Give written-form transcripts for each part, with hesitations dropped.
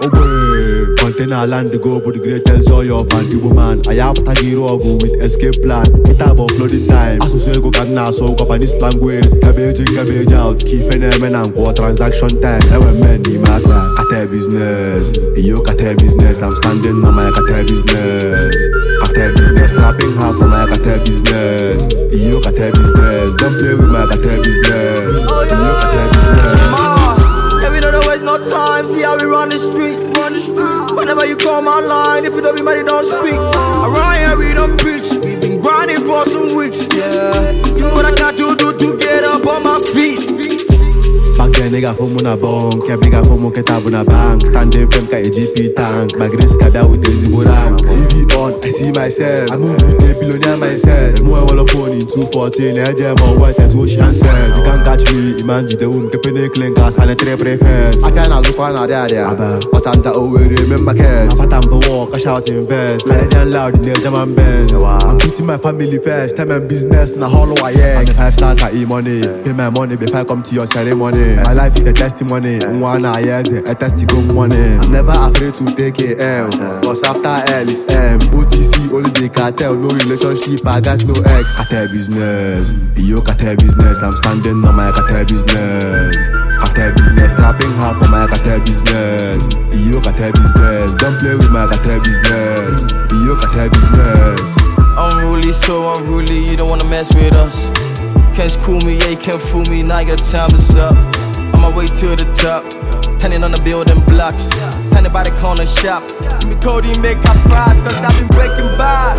Oh boy, container land to go for the greatest joy of an Igbo man. I have to go with escape plan. It about flooding time. As we say go can now so go Japanese language. Cabbage out. Keep an men and go transaction time. And when men in mafia, cartel business. Yo cartel business. I'm standing on my cartel business. Cartel business. Trapping half for my cartel business. Yo cartel business. Don't play with my cartel business. Yo cartel business. No time, see how we run the street. Whenever you come online, if you don't be mad, you don't speak. Around here we don't preach. We've been grinding for some weeks, yeah. Do what I got to do to get up on my feet. Back then, nigga from Muna Bonk, yeah, bigger from Moketabuna Bank. Standing from GP tank, my grace kada with the Ziborang. TV on, I see myself. I move with the billionaire myself. The more I want phone in 214, I jam on what as ocean says. You can't catch me, imagine the womb, keeping a clean gas and a tray prefers. I can't ask for another there, but I'm the over remember kids. I'm for walk, I shout invest. Legend loud in the German Benz. I'm putting my family first, time and business, na hollow I am. 5-star e-money, pay my money before I come to your ceremony. My life is a testimony. One years a testimony money. I'm never afraid to take a L. Cause after L is M. OTC only the cartel. No relationship, I got no ex. Cartel business. Yo cartel business. I'm standing on my cartel business. Cartel business. Trapping hard for my cartel business. Yo cartel business. Don't play with my cartel business. Yo cartel business. Unruly, so unruly. You don't wanna mess with us. Can't school me, yeah, you can't fool me, now your time is up. On my way to the top, turning on the building blocks, standing by the corner shop. Me Cody make our fries, cause I've been breaking by.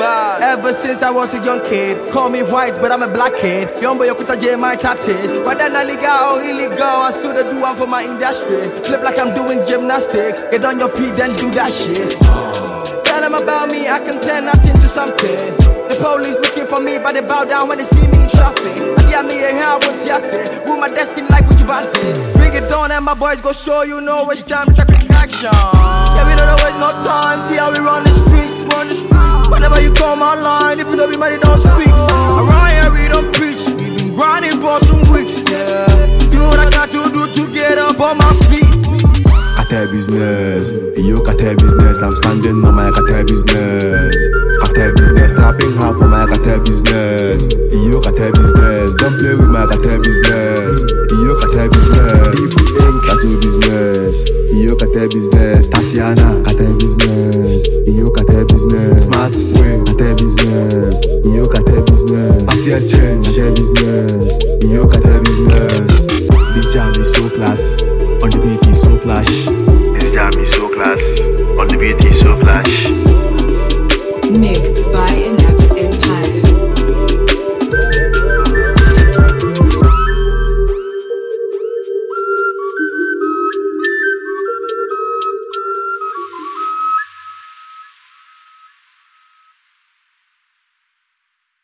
Ever since I was a young kid, call me white, but I'm a black kid. Young boy, you could take my tattoos. Whether not legal or illegal, I still do one for my industry. Flip like I'm doing gymnastics, get on your feet, then do that shit. Tell them about me, I can turn nothing to something. The police looking for me, but they bow down when they see me in traffic. I hear me here, I want to say, rule my destiny like what you wanted. Bring it on and my boys go show you know which time it's a quick action. Yeah, we don't waste no time, see how we run the street. Whenever you come online, if you don't be mad, you don't speak. Around here we don't preach, we've been grinding for some weeks, yeah. Do what I got to do to get up on my feet. Cartel business, yo cartel business. I'm standing on my cartel business. Cartel business, trapping hard for my cartel business. Yo cartel business, don't play with my cartel business. Yo cartel business, People Inc. Tattoo business. Yo cartel business, Tatiana cartel business. Yo cartel business, Smart Way cartel business. Yo cartel business, ACS Change cartel business. Yo cartel business. This jam is so class, on the beat is so flash. This jam is so class, on the beat is so flash.